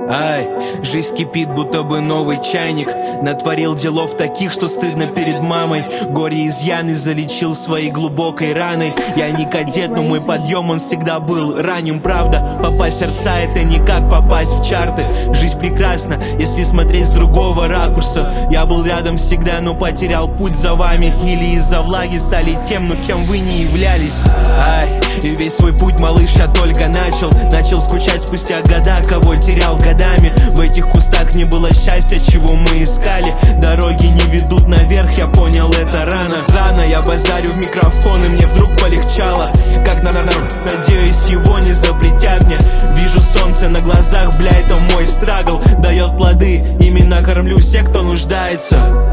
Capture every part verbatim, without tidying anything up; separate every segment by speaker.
Speaker 1: Ай, жизнь кипит, будто бы новый чайник. Натворил делов таких, что стыдно перед мамой. Горе изъяны залечил своей глубокой раной. Я не кадет, но мой подъем, он всегда был ранним. Правда, попасть в сердца — это не как попасть в чарты. Жизнь прекрасна, если смотреть с другого ракурса. Я был рядом всегда, но потерял путь за вами. Или из-за влаги стали тем, но кем вы не являлись. Ай, и весь свой путь, малыш, я только начал. Начал скучать спустя года, кого терял годами. В этих кустах не было счастья, чего мы искали. Дороги не ведут наверх, я понял это рано. Странно, я базарю в микрофон, и мне вдруг полегчало. Как на на надеюсь, его не запретят мне. Вижу солнце на глазах, бля, это мой страгл. Дает плоды, именно кормлю всех, кто нуждается.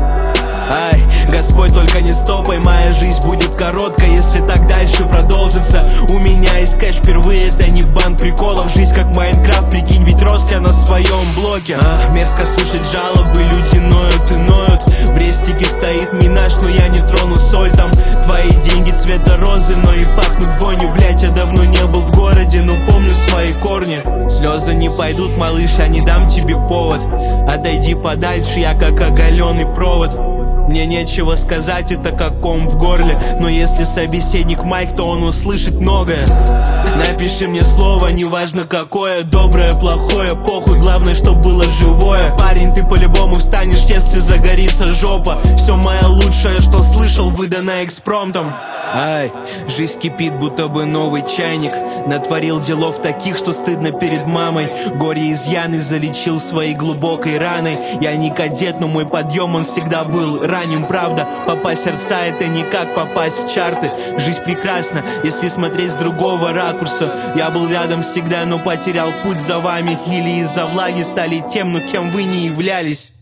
Speaker 1: Ай, Господь, только не стопай, моя жизнь будет короткая, если так дальше продолжится. У меня есть кэш впервые, это не банк приколов. Жизнь как Майнкрафт, прикинь, ведь рос я на своем блоке. а, Мерзко слышать жалобы, люди ноют и ноют. В рестике стоит минаж, но я не трону соль там. Твои деньги цвета розы, но и пахнут вонью. Блять, я давно не был в городе, но помню свои корни. Слезы не пойдут, малыш, я не дам тебе повод. Отойди подальше, я как оголенный провод. Мне нечего сказать, это как ком в горле. Но если собеседник майк, то он услышит многое. Напиши мне слово, неважно какое. Доброе, плохое, похуй, главное, чтоб было живое. Парень, ты по-любому встанешь, если загорится жопа. Все мое лучшее, что слышал, выдано экспромтом. Ай, жизнь кипит, будто бы новый чайник. Натворил делов таких, что стыдно перед мамой. Горе изъяны залечил своей глубокой раной. Я не кадет, но мой подъем, он всегда был ранним. Правда, попасть в сердца — это не как попасть в чарты. Жизнь прекрасна, если смотреть с другого ракурса. Я был рядом всегда, но потерял путь за вами. Или из-за влаги стали тем, но кем вы не являлись.